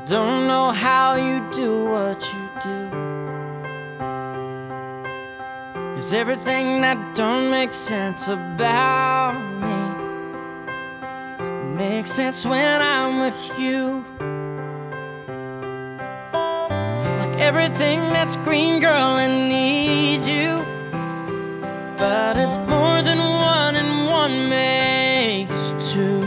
don't know how you do what you do, 'cause everything that don't make sense about me makes sense when I'm with you. Like everything that's green, girl, I need you, but it's more than one and one makes two.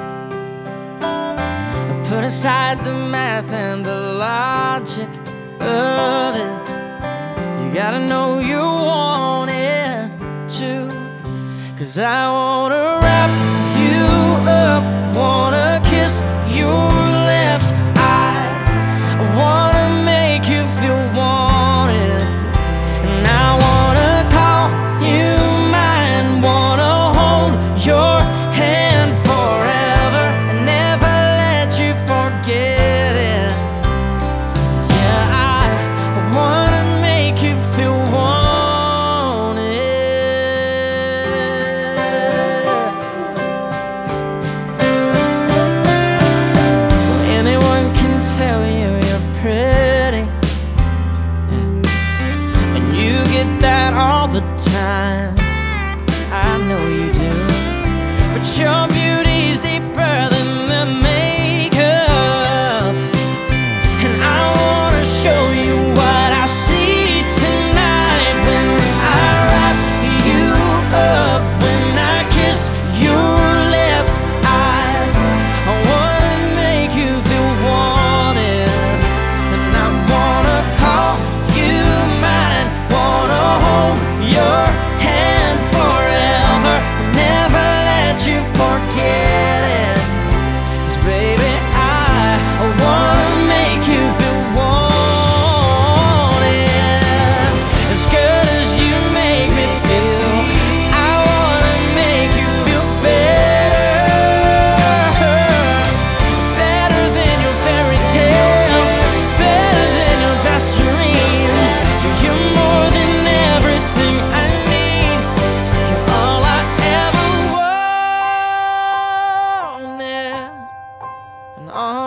Put aside the math and the logic of it, you gotta know you want it too. 'Cause I wanna wrap you up, wanna kiss your lips, I wanna make you feel wanted, and I wanna call you mine, wanna hold your hand forever and never let you forget it. Yeah, I wanna make you feel wanted. Anyone can tell you you're pretty, and you get that all the time, I know you do, but your beauty's deeper than the makeup, and I wanna show you what I see tonight when I wrap you up, when I kiss your lips. I wanna make you feel wanted, and I wanna call you mine, wanna hold your hand forever and never let you forget it. 'Cause baby, I wanna make you feel wanted as good as you make me feel. I wanna make you feel better, better than your fairy tales, better than your best dreams. You're more than everything I need, you're all I ever wanted, and all